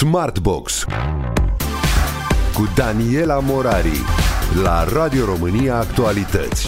Smartbox cu Daniela Morari la Radio România Actualități.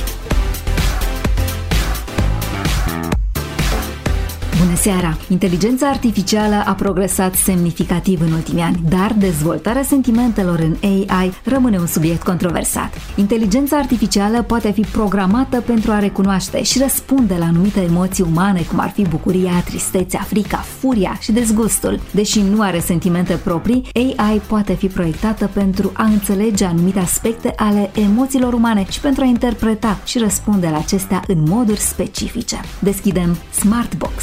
Bună seara! Inteligența artificială a progresat semnificativ în ultimii ani, dar dezvoltarea sentimentelor în AI rămâne un subiect controversat. Inteligența artificială poate fi programată pentru a recunoaște și răspunde la anumite emoții umane, cum ar fi bucuria, tristețea, frica, furia și dezgustul. Deși nu are sentimente proprii, AI poate fi proiectată pentru a înțelege anumite aspecte ale emoțiilor umane și pentru a interpreta și răspunde la acestea în moduri specifice. Deschidem Smartbox.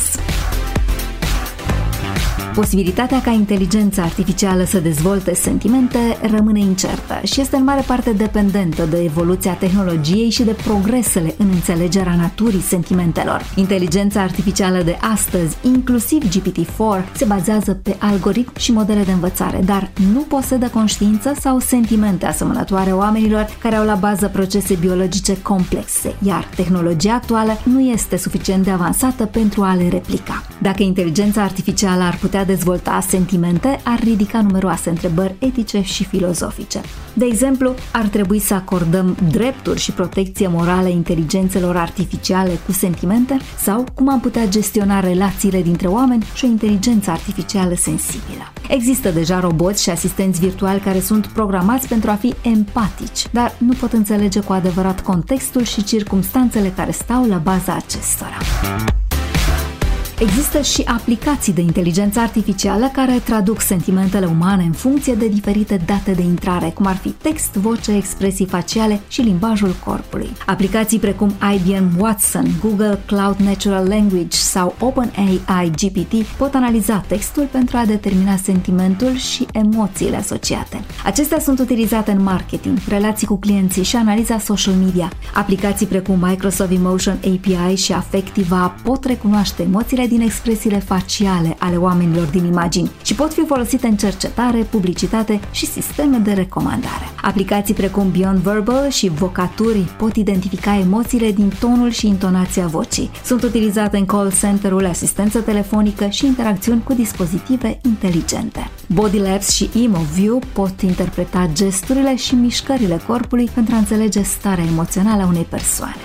Posibilitatea ca inteligența artificială să dezvolte sentimente rămâne incertă și este în mare parte dependentă de evoluția tehnologiei și de progresele în înțelegerea naturii sentimentelor. Inteligența artificială de astăzi, inclusiv GPT-4, se bazează pe algoritmi și modele de învățare, dar nu posedă conștiință sau sentimente asemănătoare oamenilor care au la bază procese biologice complexe, iar tehnologia actuală nu este suficient de avansată pentru a le replica. Dacă inteligența artificială ar putea dezvolta sentimente, ar ridica numeroase întrebări etice și filozofice. De exemplu, ar trebui să acordăm drepturi și protecție morală inteligențelor artificiale cu sentimente? Sau cum am putea gestiona relațiile dintre oameni și o inteligență artificială sensibilă? Există deja roboți și asistenți virtuali care sunt programați pentru a fi empatici, dar nu pot înțelege cu adevărat contextul și circumstanțele care stau la baza acestora. Există și aplicații de inteligență artificială care traduc sentimentele umane în funcție de diferite date de intrare, cum ar fi text, voce, expresii faciale și limbajul corpului. Aplicații precum IBM Watson, Google Cloud Natural Language sau OpenAI GPT pot analiza textul pentru a determina sentimentul și emoțiile asociate. Acestea sunt utilizate în marketing, relații cu clienții și analiza social media. Aplicații precum Microsoft Emotion API și Affectiva pot recunoaște emoțiile din expresiile faciale ale oamenilor din imagini și pot fi folosite în cercetare, publicitate și sisteme de recomandare. Aplicații precum Beyond Verbal și Vocaturi pot identifica emoțiile din tonul și intonația vocii. Sunt utilizate în call center-ul, asistență telefonică și interacțiuni cu dispozitive inteligente. Body Labs și EmoView pot interpreta gesturile și mișcările corpului pentru a înțelege starea emoțională a unei persoane.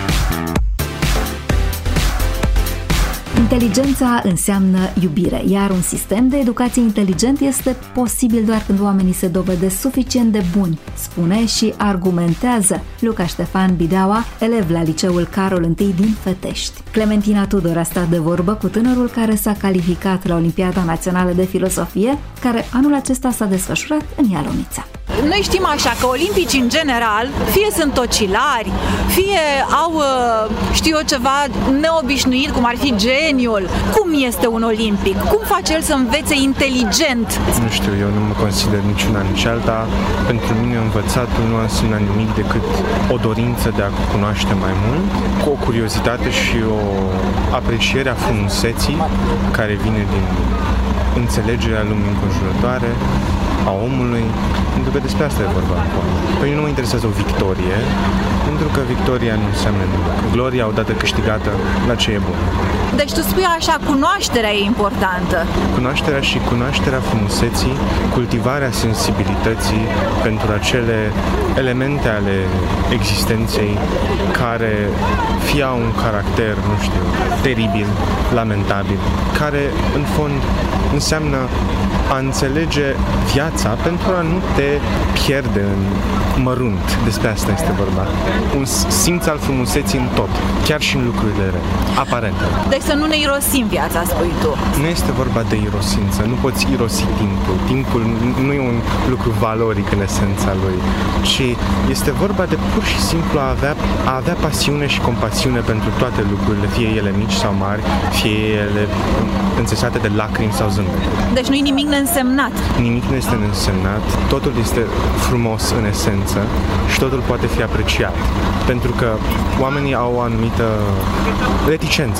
Inteligența înseamnă iubire, iar un sistem de educație inteligent este posibil doar când oamenii se dovedesc suficient de buni, spune și argumentează Luca Ștefan Bideaua, elev la liceul Carol I din Fetești. Clementina Tudor a stat de vorbă cu tânărul care s-a calificat la Olimpiada Națională de Filosofie, care anul acesta s-a desfășurat în Ialomița. Noi știm așa că olimpici în general fie sunt tocilari, fie au, știu eu, ceva neobișnuit, cum ar fi geniul. Cum este un olimpic? Cum face el să învețe inteligent? Nu știu, eu nu mă consider niciuna, nici alta. Pentru mine învățatul nu înseamnă nimic decât o dorință de a cunoaște mai mult, cu o curiozitate și o apreciere a frumuseții care vine din înțelegerea lumii înconjurătoare, a omului, pentru că despre asta e vorba acum. Păi nu mă interesează o victorie, pentru că victoria nu înseamnă nimic. Gloria odată câștigată, la ce e bun. Deci tu spui așa, cunoașterea e importantă. Cunoașterea și cunoașterea frumuseții, cultivarea sensibilității pentru acele elemente ale existenței care fie au un caracter, nu știu, teribil, lamentabil, care în fond înseamnă a înțelege viața pentru a nu te pierde în mărunt. Despre asta este vorba. Un simț al frumuseții în tot, chiar și în lucrurile rele, aparente. Deci să nu ne irosim viața, spui tu. Nu este vorba de irosință, nu poți irosi timpul. Timpul nu e un lucru valoric în esența lui, ci este vorba de pur și simplu a avea pasiune și compasiune pentru toate lucrurile, fie ele mici sau mari, fie ele înțesate de lacrimi sau zâmbete. Deci nu e nimic neînsemnat. Nimic nu este neînsemnat, totul este frumos în esență și totul poate fi apreciat. Pentru că oamenii au o anumită reticență în ceea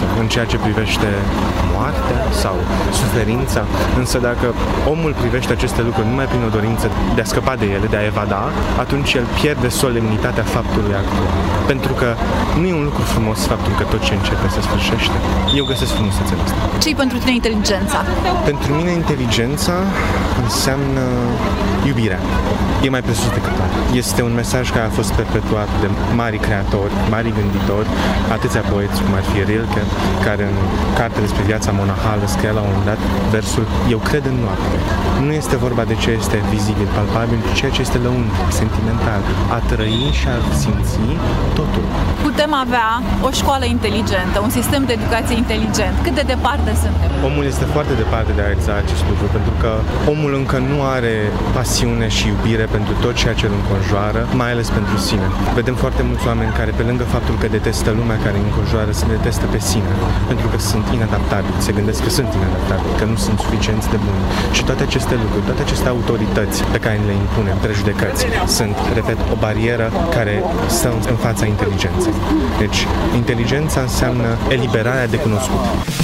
ce privește moartea sau suferința, însă dacă omul privește aceste lucruri numai prin o dorință de a scăpa de ele, de a evada, atunci el pierde solemnitatea faptului actual. Pentru că nu e un lucru frumos faptul că tot ce începe se sfârșește. Eu găsesc frumusețea asta. Ce-i pentru tine inteligența? Pentru mine inteligența înseamnă iubirea. E mai presus decât toate. Este un mesaj care a fost perpetuat de mari creatori, mari gânditori, atâția poeți cum ar fi Rilke, care în cartea despre viața monahală scria la un moment dat versul "Eu cred în noapte". Nu este vorba de ce este vizibil, palpabil, ci ceea ce este lăuntric, sentimental, a trăi și a simți totul. Putem avea o școală inteligentă, un sistem de educație inteligent. Cât de departe suntem? Omul este foarte departe de a realiza acest lucru, pentru că omul încă nu are pasiune și iubire pentru tot ceea ce îl înconjoară, mai ales pentru sine. Vedem foarte mulți oameni care, pe lângă faptul că detestă lumea care îi înconjoară, se detestă pe sine, pentru că sunt inadaptabili, se gândesc că sunt inadaptabili, că nu sunt suficienți de buni. Și toate aceste lucruri, toate aceste autorități pe care le impunem, prejudecăți, sunt, repet, o barieră care stă în fața inteligenței. Deci, inteligența înseamnă eliberarea de cunoscut.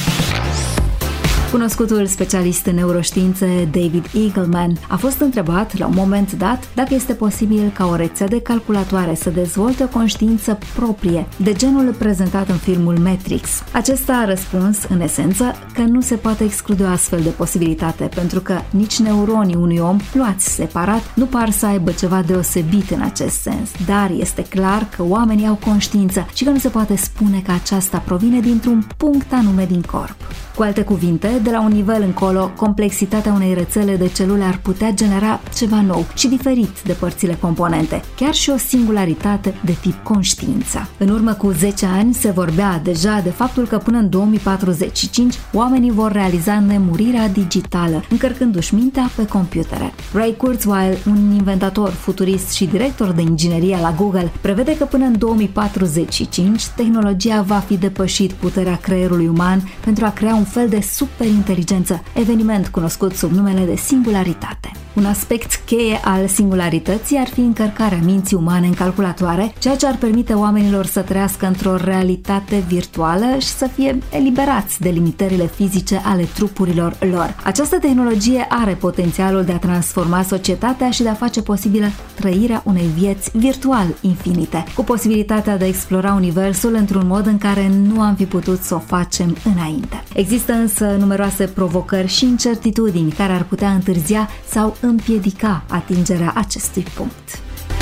Cunoscutul specialist în neuroștiințe David Eagleman a fost întrebat la un moment dat dacă este posibil ca o rețea de calculatoare să dezvolte o conștiință proprie, de genul prezentat în filmul Matrix. Acesta a răspuns, în esență, că nu se poate exclude o astfel de posibilitate, pentru că nici neuronii unui om, luați separat, nu par să aibă ceva deosebit în acest sens, dar este clar că oamenii au conștiință și că nu se poate spune că aceasta provine dintr-un punct anume din corp. Cu alte cuvinte, de la un nivel încolo, complexitatea unei rețele de celule ar putea genera ceva nou și diferit de părțile componente, chiar și o singularitate de tip conștiință. În urmă cu 10 ani se vorbea deja de faptul că până în 2045 oamenii vor realiza nemurirea digitală, încărcându-și mintea pe computere. Ray Kurzweil, un inventator futurist și director de inginerie la Google, prevede că până în 2045 tehnologia va fi depășit puterea creierului uman pentru a crea un fel de superinteligență, eveniment cunoscut sub numele de singularitate. Un aspect cheie al singularității ar fi încărcarea minții umane în calculatoare, ceea ce ar permite oamenilor să trăiască într-o realitate virtuală și să fie eliberați de limitările fizice ale trupurilor lor. Această tehnologie are potențialul de a transforma societatea și de a face posibilă trăirea unei vieți virtual infinite, cu posibilitatea de a explora universul într-un mod în care nu am fi putut să o facem înainte. Există însă numeroase provocări și incertitudini care ar putea întârzia sau împiedica atingerea acestui punct.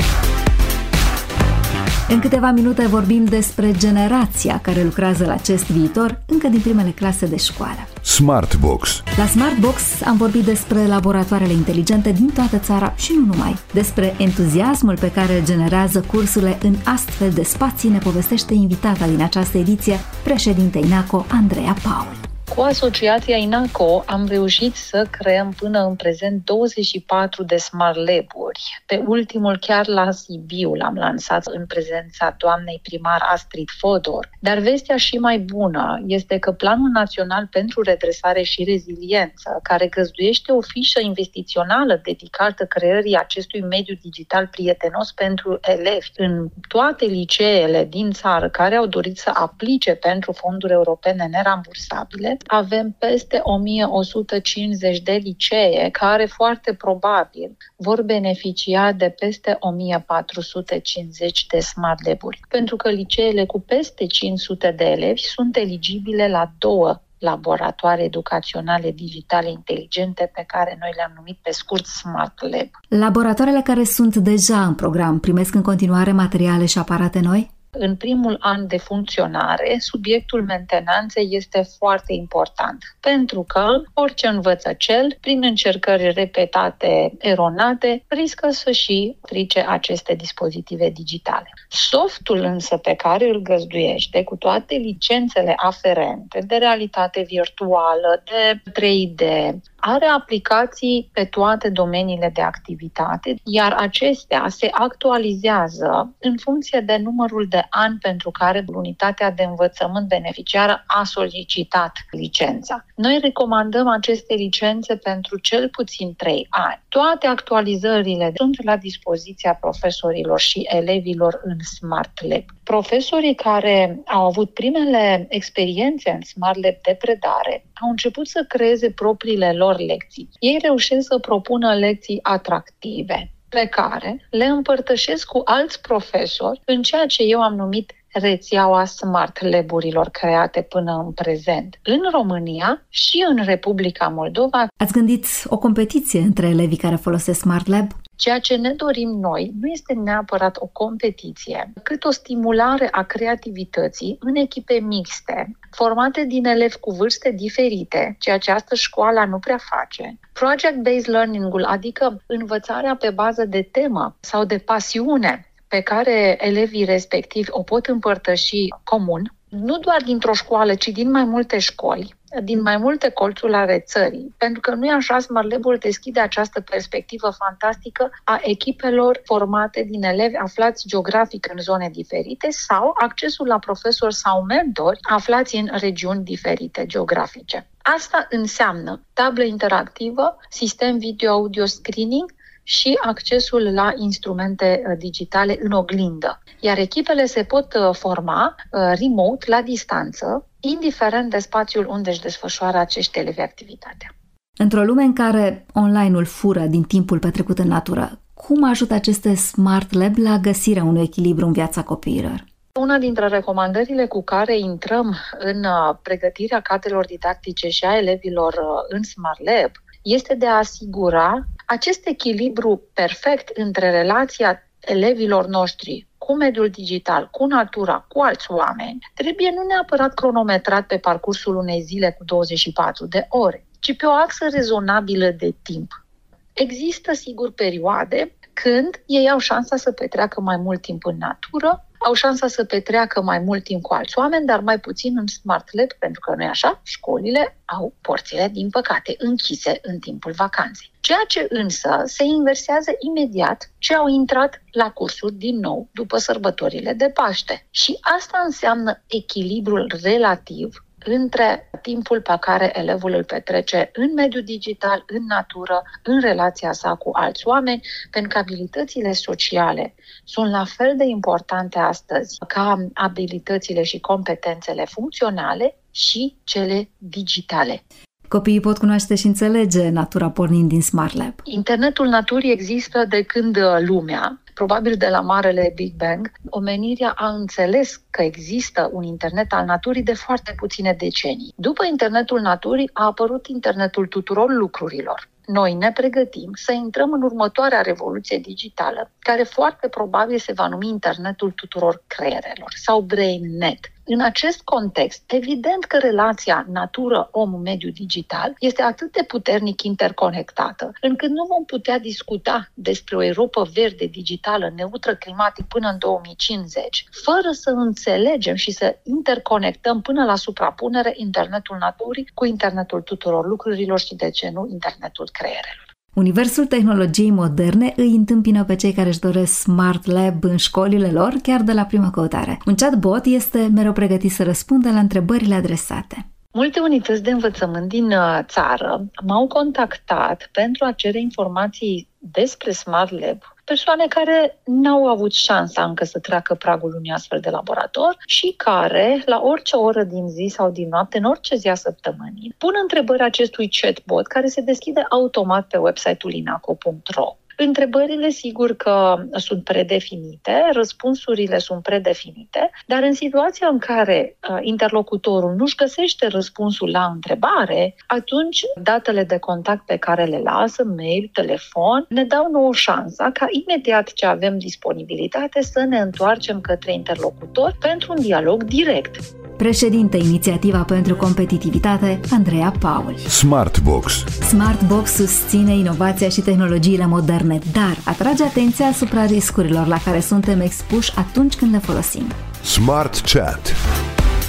În câteva minute vorbim despre generația care lucrează la acest viitor încă din primele clase de școală. Smartbox. La Smartbox am vorbit despre laboratoarele inteligente din toată țara și nu numai. Despre entuziasmul pe care îl generează cursurile în astfel de spații ne povestește invitata din această ediție, președinte INACO, Andreea Paul. Cu asociația INACO am reușit să creăm până în prezent 24 de Smart Lab-uri. Pe ultimul chiar la Sibiu l-am lansat în prezența doamnei primar Astrid Fodor. Dar vestea și mai bună este că Planul Național pentru Redresare și Reziliență, care găzduiește o fișă investițională dedicată creării acestui mediu digital prietenos pentru elevi în toate liceele din țară care au dorit să aplice pentru fonduri europene nerambursabile, avem peste 1150 de licee care foarte probabil vor beneficia de peste 1450 de Smart Lab-uri, pentru că liceele cu peste 500 de elevi sunt eligibile la 2 laboratoare educaționale digitale inteligente pe care noi le-am numit pe scurt Smart Lab. Laboratoarele care sunt deja în program primesc în continuare materiale și aparate noi? În primul an de funcționare, subiectul mentenanței este foarte important, pentru că orice învățăcel, prin încercări repetate, eronate, riscă să și strice aceste dispozitive digitale. Softul însă pe care îl găzduiește, cu toate licențele aferente de realitate virtuală, de 3D, are aplicații pe toate domeniile de activitate, iar acestea se actualizează în funcție de numărul de ani pentru care unitatea de învățământ beneficiară a solicitat licența. Noi recomandăm aceste licențe pentru cel puțin 3 ani. Toate actualizările sunt la dispoziția profesorilor și elevilor în Smart Lab. Profesorii care au avut primele experiențe în Smart Lab de predare au început să creeze propriile lor lecții. Ei reușesc să propună lecții atractive, pe care le împărtășesc cu alți profesori în ceea ce eu am numit rețeaua Smart Lab-urilor create până în prezent în România și în Republica Moldova. Ați gândit o competiție între elevii care folosesc Smart Lab? Ceea ce ne dorim noi nu este neapărat o competiție, cât o stimulare a creativității în echipe mixte, formate din elevi cu vârste diferite, ceea ce astăzi școala nu prea face. Project-based learning-ul, adică învățarea pe bază de temă sau de pasiune, pe care elevii respectivi o pot împărtăși comun, nu doar dintr-o școală, ci din mai multe școli, din mai multe colțuri ale țării. Pentru că nu e așa, Smart Lab-ul deschide această perspectivă fantastică a echipelor formate din elevi aflați geografic în zone diferite sau accesul la profesori sau mentori aflați în regiuni diferite geografice. Asta înseamnă tablă interactivă, sistem video-audio screening și accesul la instrumente digitale în oglindă. Iar echipele se pot forma remote, la distanță, indiferent de spațiul unde își desfășoară acești elevi activitatea. Într-o lume în care online-ul fură din timpul petrecut în natură, cum ajută aceste Smart Lab la găsirea unui echilibru în viața copiilor? Una dintre recomandările cu care intrăm în pregătirea cadrelor didactice și a elevilor în Smart Lab este de a asigura acest echilibru perfect între relația elevilor noștri cu mediul digital, cu natura, cu alți oameni, trebuie nu neapărat cronometrat pe parcursul unei zile cu 24 de ore, ci pe o axă rezonabilă de timp. Există, sigur, perioade când ei au șansa să petreacă mai mult timp în natură, au șansa să petreacă mai mult timp cu alți oameni, dar mai puțin în Smart Lab, pentru că nu-i așa, școlile au porțile, din păcate, închise în timpul vacanței. Ceea ce însă se inversează imediat ce au intrat la cursuri din nou după sărbătorile de Paște. Și asta înseamnă echilibrul relativ între timpul pe care elevul îl petrece în mediul digital, în natură, în relația sa cu alți oameni, pentru că abilitățile sociale sunt la fel de importante astăzi ca abilitățile și competențele funcționale și cele digitale. Copiii pot cunoaște și înțelege natura pornind din Smart Lab. Internetul naturii există de când lumea, probabil de la marele Big Bang, omenirea a înțeles că există un internet al naturii de foarte puține decenii. După internetul naturii a apărut internetul tuturor lucrurilor. Noi ne pregătim să intrăm în următoarea revoluție digitală, care foarte probabil se va numi internetul tuturor creierelor sau BrainNet. În acest context, evident că relația natură-om-mediu digital este atât de puternic interconectată, încât nu vom putea discuta despre o Europă verde, digitală, neutră climatic până în 2050, fără să înțelegem și să interconectăm până la suprapunere internetul naturii cu internetul tuturor lucrurilor și, de ce nu, internetul creierelor. Universul tehnologiei moderne îi întâmpină pe cei care își doresc Smart Lab în școlile lor chiar de la prima căutare. Un chatbot este mereu pregătit să răspundă la întrebările adresate. Multe unități de învățământ din țară m-au contactat pentru a cere informații despre Smart Lab, persoane care n-au avut șansa încă să treacă pragul unui astfel de laborator și care, la orice oră din zi sau din noapte, în orice zi a săptămânii, pun întrebări acestui chatbot care se deschide automat pe website-ul inaco.ro. Întrebările, sigur că sunt predefinite, răspunsurile sunt predefinite, dar în situația în care interlocutorul nu-și găsește răspunsul la întrebare, atunci datele de contact pe care le lasă, mail, telefon, ne dau nouă șansa ca imediat ce avem disponibilitate să ne întoarcem către interlocutor pentru un dialog direct. Președinte Inițiativa pentru Competitivitate, Andreea Paul. Smartbox. Smartbox susține inovația și tehnologiile moderne, dar atrage atenția asupra riscurilor la care suntem expuși atunci când le folosim. Smart Chat.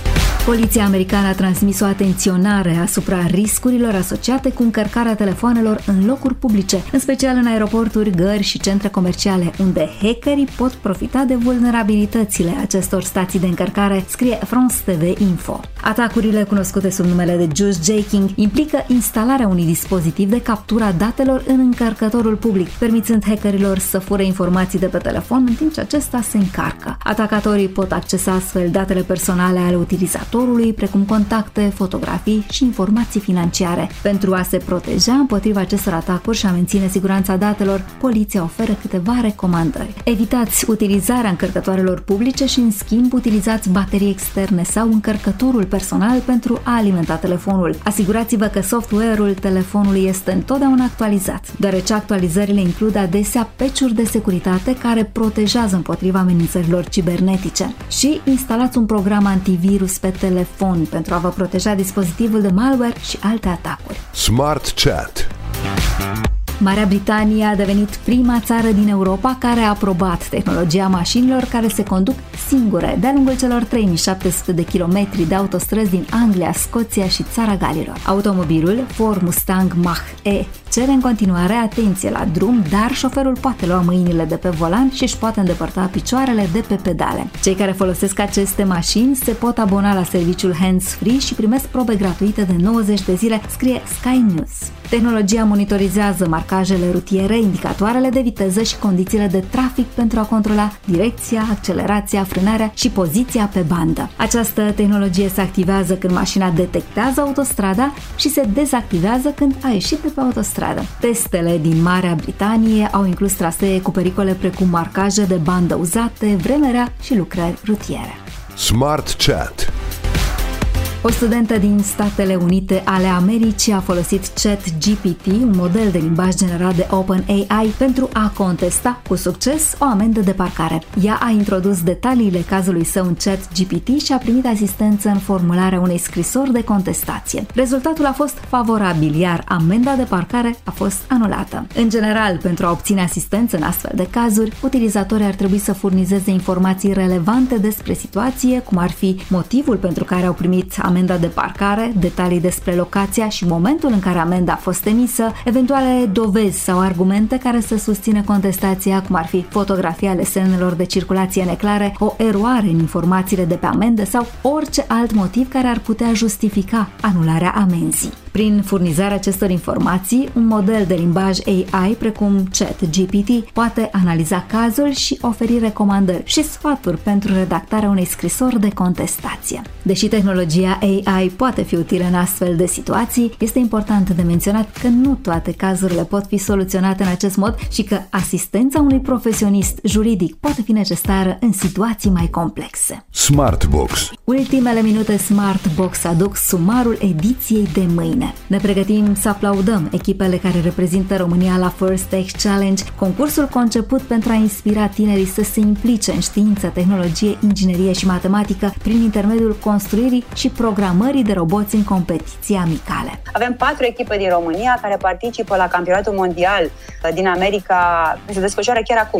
Poliția americană a transmis o atenționare asupra riscurilor asociate cu încărcarea telefoanelor în locuri publice, în special în aeroporturi, gări și centre comerciale, unde hackerii pot profita de vulnerabilitățile acestor stații de încărcare, scrie France TV Info. Atacurile, cunoscute sub numele de juice-jacking, implică instalarea unui dispozitiv de captura datelor în încărcătorul public, permițând hackerilor să fure informații de pe telefon în timp ce acesta se încarcă. Atacatorii pot accesa astfel datele personale ale utilizatorului, precum contacte, fotografii și informații financiare. Pentru a se proteja împotriva acestor atacuri și a menține siguranța datelor, poliția oferă câteva recomandări. Evitați utilizarea încărcătoarelor publice și, în schimb, utilizați baterii externe sau încărcătorul personal pentru a alimenta telefonul. Asigurați-vă că software-ul telefonului este întotdeauna actualizat, deoarece actualizările includ adesea patch-uri de securitate care protejează împotriva amenințărilor cibernetice. Și instalați un program antivirus pe telefon pentru a vă proteja dispozitivul de malware și alte atacuri. Smart Chat. Marea Britanie a devenit prima țară din Europa care a aprobat tehnologia mașinilor care se conduc singure de-a lungul celor 3700 de kilometri de autostrăzi din Anglia, Scoția și Țara Galilor. Automobilul Ford Mustang Mach-E cere în continuare atenție la drum, dar șoferul poate lua mâinile de pe volan și își poate îndepărta picioarele de pe pedale. Cei care folosesc aceste mașini se pot abona la serviciul hands-free și primesc probe gratuite de 90 de zile, scrie Sky News. Tehnologia monitorizează marcajele rutiere, indicatoarele de viteză și condițiile de trafic pentru a controla direcția, accelerația, frânarea și poziția pe bandă. Această tehnologie se activează când mașina detectează autostrada și se dezactivează când a ieșit de pe autostradă. Testele din Marea Britanie au inclus trasee cu pericole precum marcaje de bandă uzate, vreme rea și lucrări rutiere. Smart Chat. O studentă din Statele Unite ale Americii a folosit ChatGPT, un model de limbaj generat de OpenAI, pentru a contesta cu succes o amendă de parcare. Ea a introdus detaliile cazului său în ChatGPT și a primit asistență în formularea unei scrisori de contestație. Rezultatul a fost favorabil, iar amenda de parcare a fost anulată. În general, pentru a obține asistență în astfel de cazuri, utilizatorii ar trebui să furnizeze informații relevante despre situație, cum ar fi motivul pentru care au primit amenda de parcare, detalii despre locația și momentul în care amenda a fost emisă, eventuale dovezi sau argumente care să susțină contestația, cum ar fi fotografii ale semnelor de circulație neclare, o eroare în informațiile de pe amendă sau orice alt motiv care ar putea justifica anularea amenzii. Prin furnizarea acestor informații, un model de limbaj AI precum ChatGPT poate analiza cazul și oferi recomandări și sfaturi pentru redactarea unei scrisori de contestație. Deși tehnologia AI poate fi utilă în astfel de situații, este important de menționat că nu toate cazurile pot fi soluționate în acest mod și că asistența unui profesionist juridic poate fi necesară în situații mai complexe. Smartbox. Ultimele minute Smartbox aduc sumarul ediției de mâine. Ne pregătim să aplaudăm echipele care reprezintă România la First Tech Challenge, concursul conceput pentru a inspira tinerii să se implice în știință, tehnologie, inginerie și matematică prin intermediul construirii și programării de roboți în competiții amicale. Avem 4 echipe din România care participă la campionatul mondial din America. Se desfășoară chiar acum,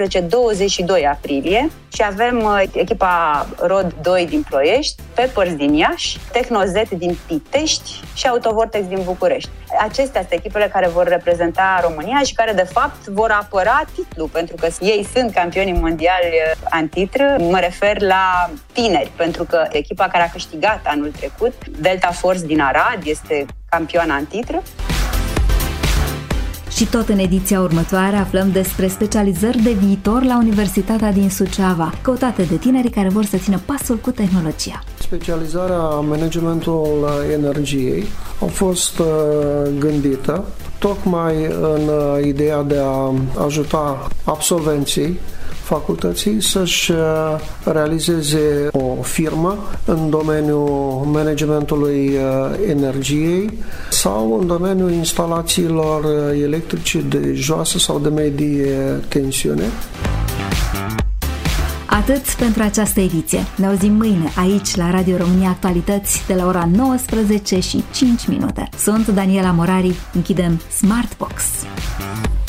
19-22 aprilie, și avem echipa Rod 2 din Ploiești, Peppers din Iași, TechnoZ din Pitești și Autovortex din București. Acestea sunt echipele care vor reprezenta România și care, de fapt, vor apăra titlul, pentru că ei sunt campionii mondiali în titlu. Mă refer la tineri, pentru că echipa care a câștigat anul trecut, Delta Force din Arad, este campioana în titlu. Și tot în ediția următoare aflăm despre specializări de viitor la Universitatea din Suceava, căutate de tinerii care vor să țină pasul cu tehnologia. Specializarea managementul energiei a fost gândită tocmai în ideea de a ajuta absolvenții facultății să-și realizeze o firmă în domeniul managementului energiei sau în domeniul instalațiilor electrice de joasă sau de medie tensiune. Atât pentru această ediție. Ne auzim mâine aici la Radio România Actualități de la ora 19:05. Sunt Daniela Morari. Închidem Smartbox.